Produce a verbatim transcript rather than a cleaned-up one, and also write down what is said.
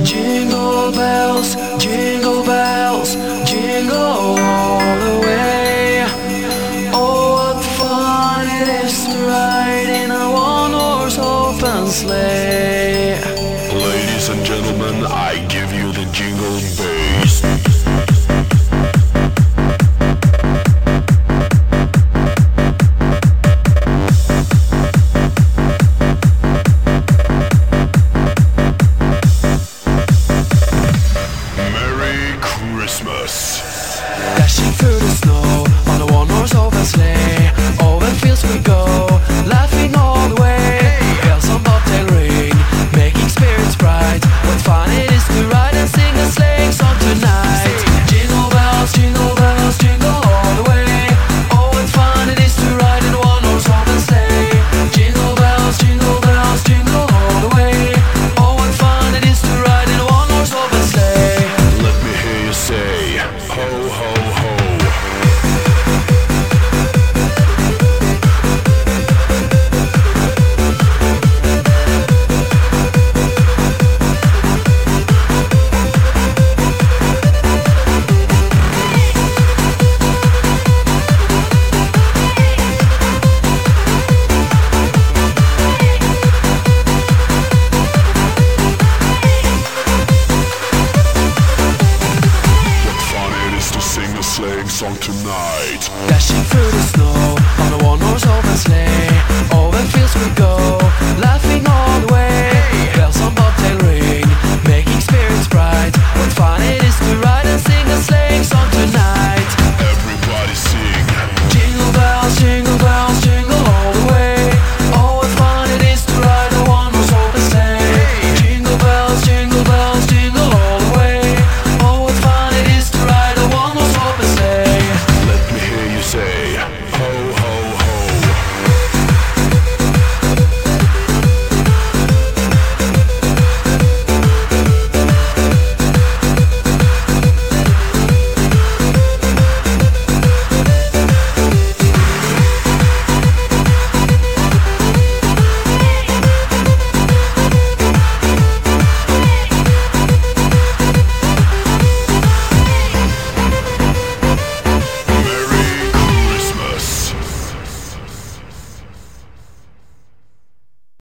Jingle bells, jingle bells, jingle all the way. Oh, what fun it is to ride in a one-horse open sleigh. Ladies and gentlemen, I give you the jingle bass. Dashing through the snow on a one-horse open sleigh. Over fields we go, laughing all the way. Bells on bobtail ring, making spirits bright. What fun it is to ride and sing a sleighing song tonight. Jingle bells, jingle bells, jingle all the way. Oh, what fun it is to ride in a one-horse open sleigh. Jingle bells, jingle bells, jingle all the way. Oh, what fun it is to ride in a one-horse open sleigh. Let me hear you say, ho, ho, ho. Sleighing song tonight. Dashing through the snow on a one-horse open sleigh. Over fields we go, laughing all the way. Bells on bobtail ring, making spirits bright. What fun it is to ride and sing a sleighing song tonight. Everybody sing. Jingle bells, jingle bells, jingle all the way. Oh, what fun it is to ride a one-horse open sleigh. Jingle bells, jingle bells, jingle all the way. Oh, what fun it is to ride a one-horse open sleigh. Let me hear you say, ho,